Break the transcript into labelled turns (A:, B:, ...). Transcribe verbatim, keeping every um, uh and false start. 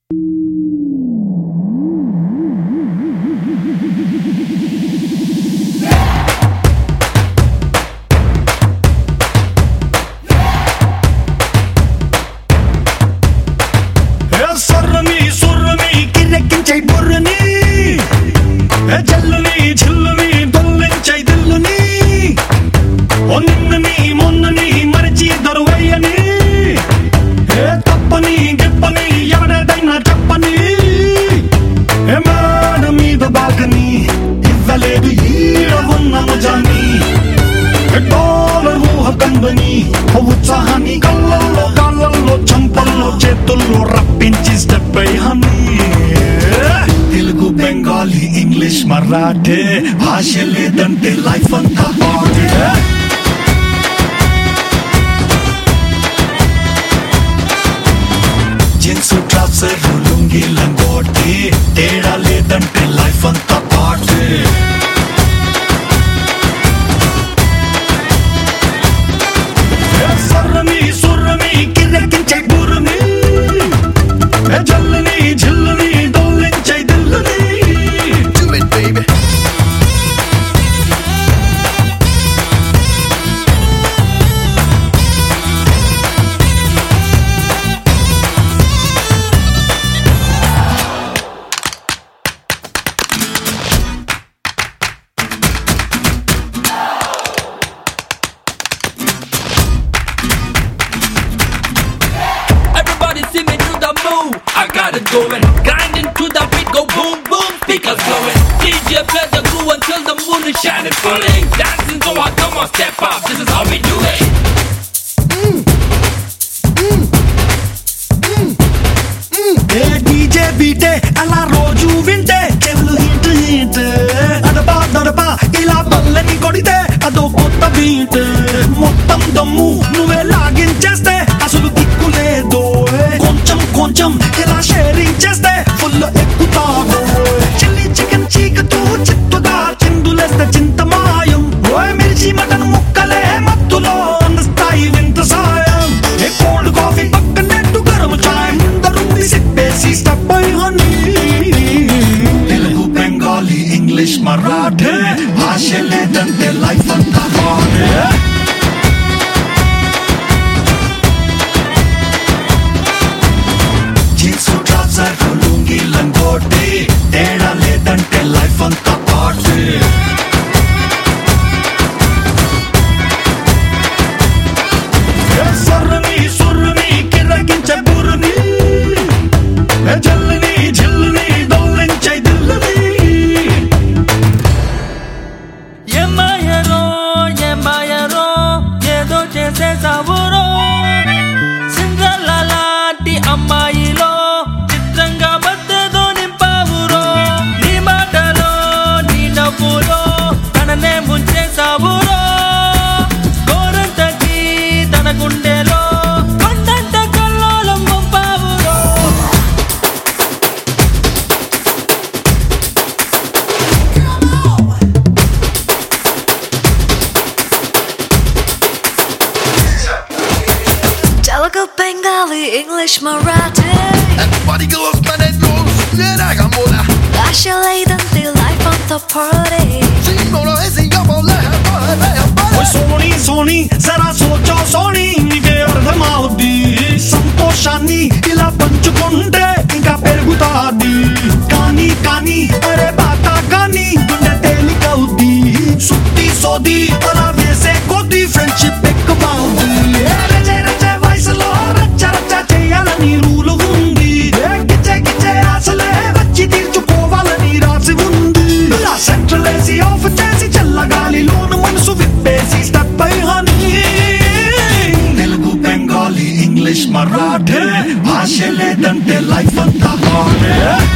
A: ఉత్సాహాన్ని కళ్ళల్లో కాళ్ళల్లో చంపల్లో చేతుల్లో రప్పించి step honey Telugu Bengali English Marathi భాష లేదంటే లైఫ్ అంతా పాటే జీన్స్ ట్రౌజర్ లుంగీ లంగోటి తేడా లేదంటే లైఫ్ అంతా పాటే
B: Going, grinding to the beat, go boom boom, speakers blowing. D J play the groove until the moon is shining, falling. Dancing so hard, come on, step up. This is how we do it.
A: Mm. Mm. Mm. Mm. Hey D J beat, alla roju vinte, kevlu hit hit. Adapa adapa, ila ballani kodite, ado kotta beat. Mottam dammu, nuve lagincheste, asulu kikku ledo. Koncham koncham, ila sharing cheste, full ekkutado. Chilli chicken chikatu, chittuga chinduleste chintamayam. Oy mirchi mutton mukkale mattulo andastai vinta sayam. Hey cold coffee pakkane tu garam chai, mundarundi sippesi step by honey. Telugu Bengali English Marathi, bhasha ledante life anta paade. తేడా లేదంటే life అంతా పాటే సర్రని సుర్రని కిరగించే బుర్రని జల్లని జిల్లని దొల్లించే దిల్లని
C: ఏమాయరో ఏమాయరో ఏదో చేసేసావురో Cinderella లాంటి అమ్మాయిలో చిత్రంగా మద్దెదో నింపావురో నీ మాటలో నీ నవ్వులో తననే ముంచేసావురో గోరంతకి తన గుండెలో కొండంత కల్లోలం పంపావురో
D: Telugu, Bengali, English, Marathi.
E: Everybody goes, man, it goes. Yeah, I got more now.
D: Bhasha ledante life anta paade.
E: Sing more, sing up all that.
A: ఓ సోని సోని జరా సోచో సోని నీకే అర్థమవుద్ది సంతోషాన్ని ఇలా పంచుకుంటే ఇంకా పెరుగుతాది కానీ కానీ అరే బాత కానీ గుండె తేలికవుద్ది సుత్తి సోది అలా వేసే కొద్ది ఫ్రెండ్షిప్ ఎక్కువవుద్ది రచే రచే వయసులో రచ్చ రచ్చ చేయాలని రూలు ఉంది గిచ్చే గిచ్చే ఆశలే వచ్చి తీర్చుకోవాలని రాసి ఉంది సెంట్రల్ ఏసీ ఆఫ్ చేసి చల్లగాలిలోను మనసు విప్పేసి step by honey Telugu Bengali English Marathi భాష లేదంటే లైఫ్ అంతా పాడే